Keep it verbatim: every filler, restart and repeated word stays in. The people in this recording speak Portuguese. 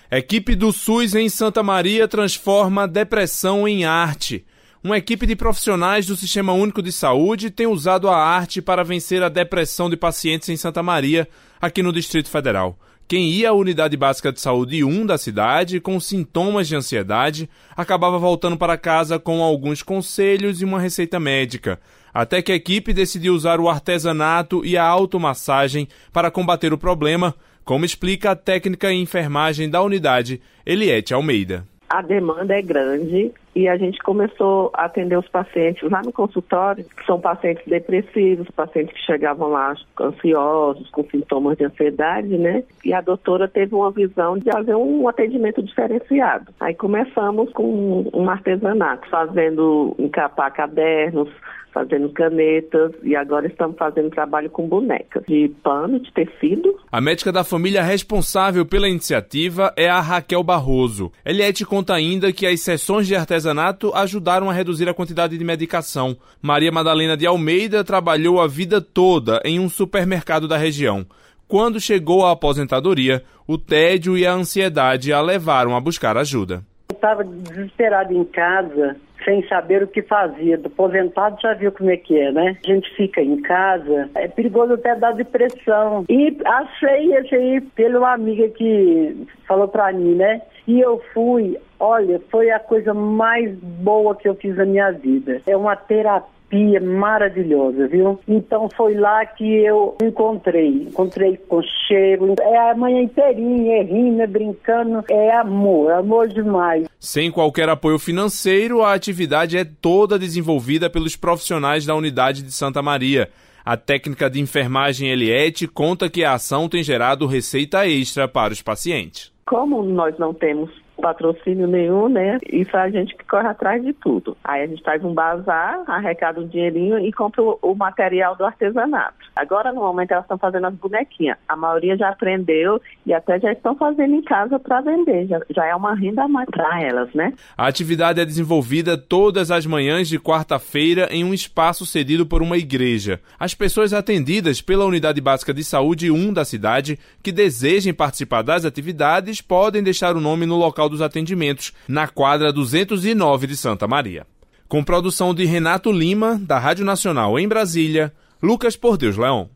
Equipe do SUS em Santa Maria transforma depressão em arte. Uma equipe de profissionais do Sistema Único de Saúde tem usado a arte para vencer a depressão de pacientes em Santa Maria, aqui no Distrito Federal. Quem ia à Unidade Básica de Saúde um da cidade com sintomas de ansiedade acabava voltando para casa com alguns conselhos e uma receita médica, até que a equipe decidiu usar o artesanato e a automassagem para combater o problema, como explica a técnica em enfermagem da unidade, Eliete Almeida. A demanda é grande e a gente começou a atender os pacientes lá no consultório, que são pacientes depressivos, pacientes que chegavam lá ansiosos, com sintomas de ansiedade, né? E a doutora teve uma visão de fazer um atendimento diferenciado. Aí começamos com um artesanato, fazendo encapar cadernos, fazendo canetas e agora estamos fazendo trabalho com bonecas de pano, de tecido. A médica da família responsável pela iniciativa é a Raquel Barroso. Eliete conta ainda que as sessões de artesanato ajudaram a reduzir a quantidade de medicação. Maria Madalena de Almeida trabalhou a vida toda em um supermercado da região. Quando chegou à aposentadoria, o tédio e a ansiedade a levaram a buscar ajuda. Eu estava desesperado em casa, sem saber o que fazia. Do aposentado já viu como é que é, né? A gente fica em casa, é perigoso até dar depressão. E achei esse aí pela amiga que falou pra mim, né? E eu fui, olha, foi a coisa mais boa que eu fiz na minha vida. É uma terapia maravilhosa, viu? Então foi lá que eu encontrei, encontrei com cheiro, é a manhã inteirinha, é rindo, é brincando, é amor, amor demais. Sem qualquer apoio financeiro, a atividade é toda desenvolvida pelos profissionais da unidade de Santa Maria. A técnica de enfermagem Eliete conta que a ação tem gerado receita extra para os pacientes. Como nós não temos patrocínio nenhum, né? Isso a gente que corre atrás de tudo. Aí a gente faz um bazar, arrecada um dinheirinho e compra o, o material do artesanato. Agora, no momento, elas estão fazendo as bonequinhas. A maioria já aprendeu e até já estão fazendo em casa para vender. Já, já é uma renda a mais para elas, né? A atividade é desenvolvida todas as manhãs de quarta-feira em um espaço cedido por uma igreja. As pessoas atendidas pela Unidade Básica de Saúde um da cidade que desejem participar das atividades podem deixar o nome no local dos atendimentos, na quadra duzentos e nove de Santa Maria. Com produção de Renato Lima, da Rádio Nacional em Brasília, Lucas Por Deus Leão.